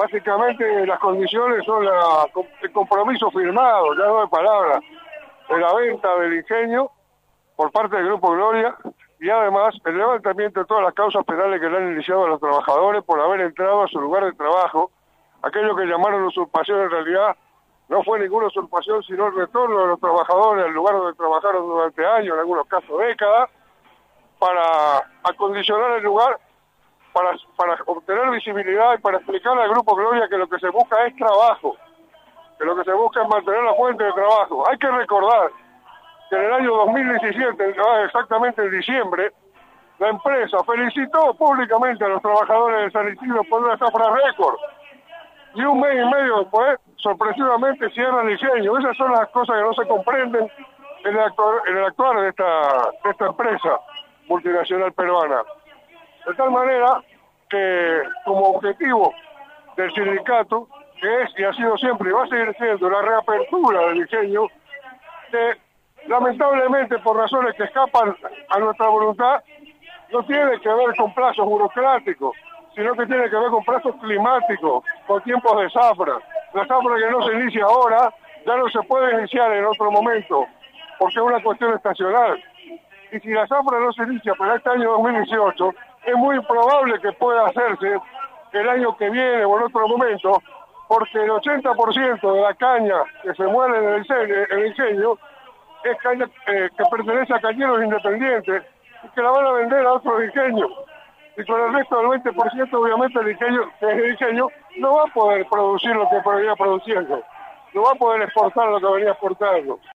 Básicamente las condiciones son el compromiso firmado, ya no de palabras, de la venta del ingenio por parte del Grupo Gloria y además el levantamiento de todas las causas penales que le han iniciado a los trabajadores por haber entrado a su lugar de trabajo. Aquello que llamaron usurpación en realidad no fue ninguna usurpación, sino el retorno de los trabajadores al lugar donde trabajaron durante años, en algunos casos décadas, para acondicionar el lugar, para obtener visibilidad y para explicarle al Grupo Gloria que lo que se busca es trabajo, que lo que se busca es mantener la fuente de trabajo. Hay que recordar que en el año 2017, exactamente en diciembre, la empresa felicitó públicamente a los trabajadores de San Isidro por una zafra récord. Y un mes y medio después, sorpresivamente cierra el ingenio. Esas son las cosas que no se comprenden en el actuar de esta empresa multinacional peruana. De tal manera que como objetivo del sindicato, que es y ha sido siempre y va a seguir siendo la reapertura del ingenio, que lamentablemente por razones que escapan a nuestra voluntad, no tiene que ver con plazos burocráticos, sino que tiene que ver con plazos climáticos, con tiempos de zafra. La zafra que no se inicia ahora, ya no se puede iniciar en otro momento, porque es una cuestión estacional. Y si la zafra no se inicia para este año 2018, es muy probable que pueda hacerse el año que viene o en otro momento, porque el 80% de la caña que se muere en el ingenio es caña que pertenece a cañeros independientes y que la van a vender a otros ingenios. Y con el resto del 20%, obviamente, el ingenio no va a poder producir lo que venía produciendo, no va a poder exportar lo que venía exportando.